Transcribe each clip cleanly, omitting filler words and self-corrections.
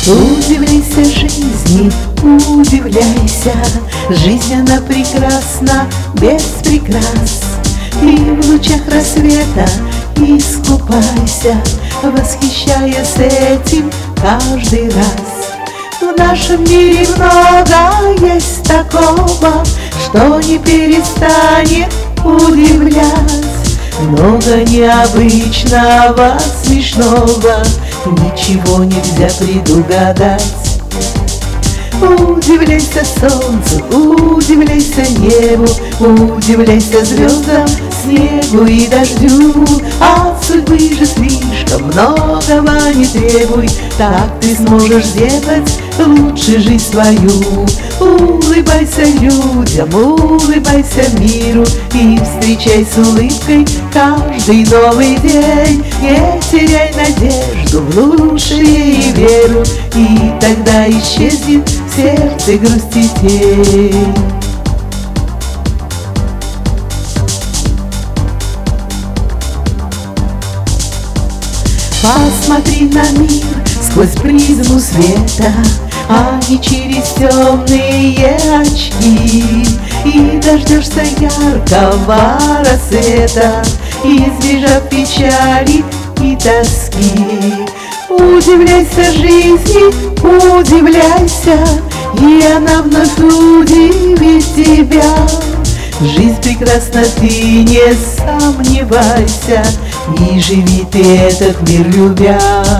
Удивляйся жизни, удивляйся, жизнь она прекрасна, без прикрас. И в лучах рассвета искупайся, восхищаясь этим каждый раз. В нашем мире много есть такого, что не перестанет удивлять. Много необычного, смешного, ничего нельзя предугадать. Удивляйся солнцу, удивляйся небу, удивляйся звездам, снегу и дождю. От судьбы же слишком многого не требуй, так ты сможешь сделать лучше жизнь свою. Улыбайся людям, улыбайся миру и встречай с улыбкой каждый новый день. Не теряй надежду в лучшее и веру, и тогда исчезнет в сердце грусть и тень. Посмотри на мир сквозь призму света, а не через темные очки. И дождешься яркого рассвета, избежав печали и тоски. Удивляйся жизни, удивляйся, и она вновь удивит тебя. Жизнь прекрасна, ты не сомневайся, и живи ты этот мир любя.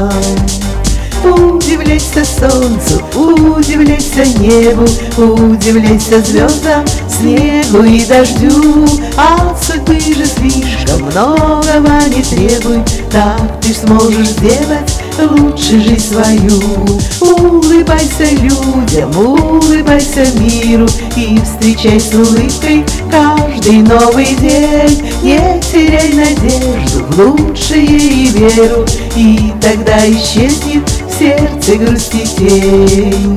Удивляйся солнцу, удивляйся небу, удивляйся звездам, снегу и дождю. От судьбы же слишком многого не требуй, так ты сможешь сделать лучше жизнь свою. Улыбайся людям, улыбайся миру и встречай с улыбкой каждый новый день. Не теряй надежду в лучшее и веру, и тогда исчезнет в сердце грусть и тень.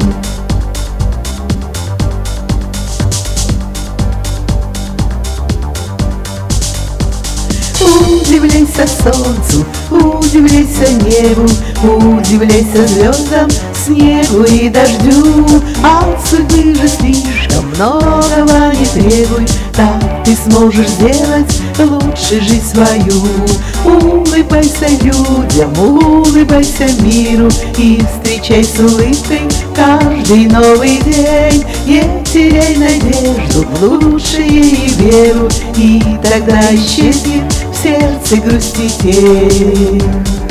Удивляйся солнцу, удивляйся небу, удивляйся звездам, снегу и дождю. От судьбы же слишком многого не требуй, так ты сможешь сделать лучше жизнь свою. Улыбайся людям, улыбайся миру и встречай с улыбкой каждый новый день. Не теряй надежду в лучшее и веру, и тогда исчезнет в сердце грусть и тень.